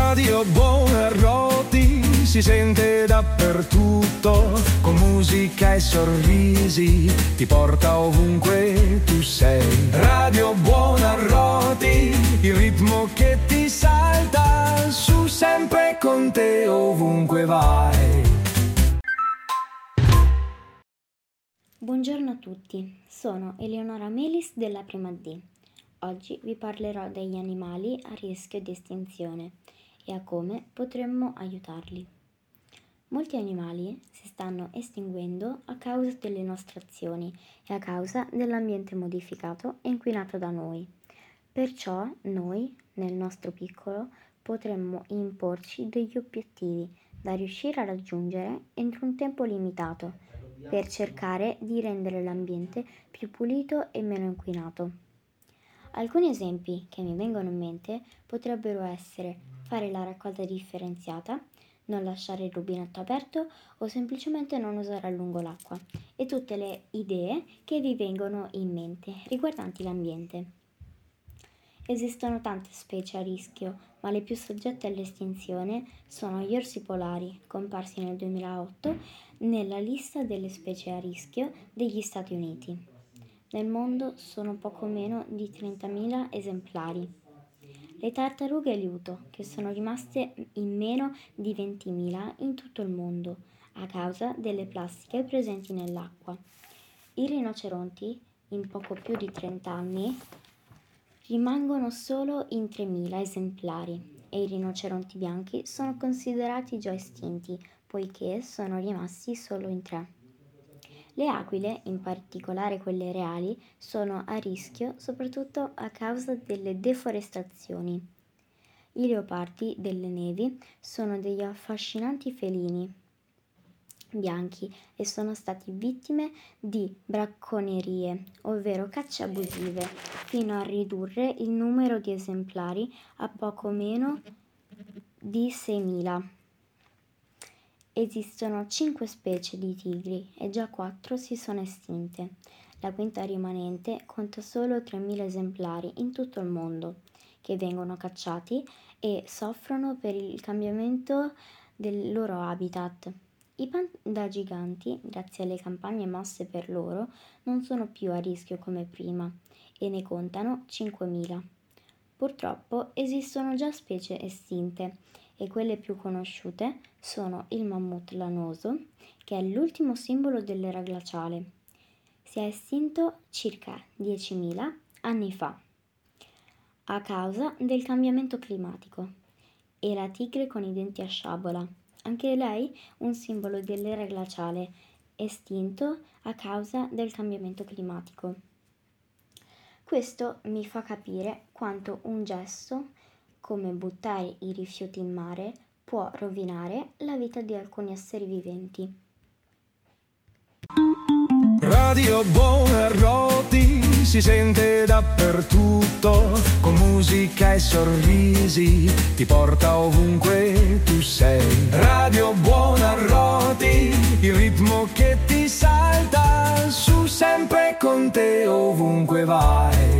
Radio Buonarroti si sente dappertutto, con musica e sorrisi ti porta ovunque tu sei. Radio Buonarroti, il ritmo che ti salta su, sempre con te ovunque vai. Buongiorno a tutti, sono Eleonora Melis della Prima D. Oggi vi parlerò degli animali a rischio di estinzione e a come potremmo aiutarli. Molti animali si stanno estinguendo a causa delle nostre azioni e a causa dell'ambiente modificato e inquinato da noi. Perciò noi, nel nostro piccolo, potremmo imporci degli obiettivi da riuscire a raggiungere entro un tempo limitato per cercare di rendere l'ambiente più pulito e meno inquinato. Alcuni esempi che mi vengono in mente potrebbero essere fare la raccolta differenziata, non lasciare il rubinetto aperto o semplicemente non usare a lungo l'acqua, e tutte le idee che vi vengono in mente riguardanti l'ambiente. Esistono tante specie a rischio, ma le più soggette all'estinzione sono gli orsi polari, comparsi nel 2008 nella lista delle specie a rischio degli Stati Uniti. Nel mondo sono poco meno di 30.000 esemplari. Le tartarughe liuto, che sono rimaste in meno di 20.000 in tutto il mondo, a causa delle plastiche presenti nell'acqua. I rinoceronti, in poco più di 30 anni, rimangono solo in 3.000 esemplari e i rinoceronti bianchi sono considerati già estinti, poiché sono rimasti solo in 3. Le aquile, in particolare quelle reali, sono a rischio soprattutto a causa delle deforestazioni. I leopardi delle nevi sono degli affascinanti felini bianchi e sono stati vittime di bracconerie, ovvero cacce abusive, fino a ridurre il numero di esemplari a poco meno di 6.000. Esistono 5 specie di tigri e già 4 si sono estinte. La quinta rimanente conta solo 3.000 esemplari in tutto il mondo, che vengono cacciati e soffrono per il cambiamento del loro habitat. I panda giganti, grazie alle campagne mosse per loro, non sono più a rischio come prima e ne contano 5.000. Purtroppo esistono già specie estinte e quelle più conosciute sono il mammut lanoso, che è l'ultimo simbolo dell'era glaciale. Si è estinto circa 10.000 anni fa a causa del cambiamento climatico, e la tigre con i denti a sciabola, anche lei un simbolo dell'era glaciale, estinto a causa del cambiamento climatico. Questo mi fa capire quanto un gesto come buttare i rifiuti in mare può rovinare la vita di alcuni esseri viventi. Radio Buonarroti si sente dappertutto, con musica e sorrisi ti porta ovunque tu sei. Radio Buonarroti, il ritmo che ti salta su, sempre con te ovunque vai.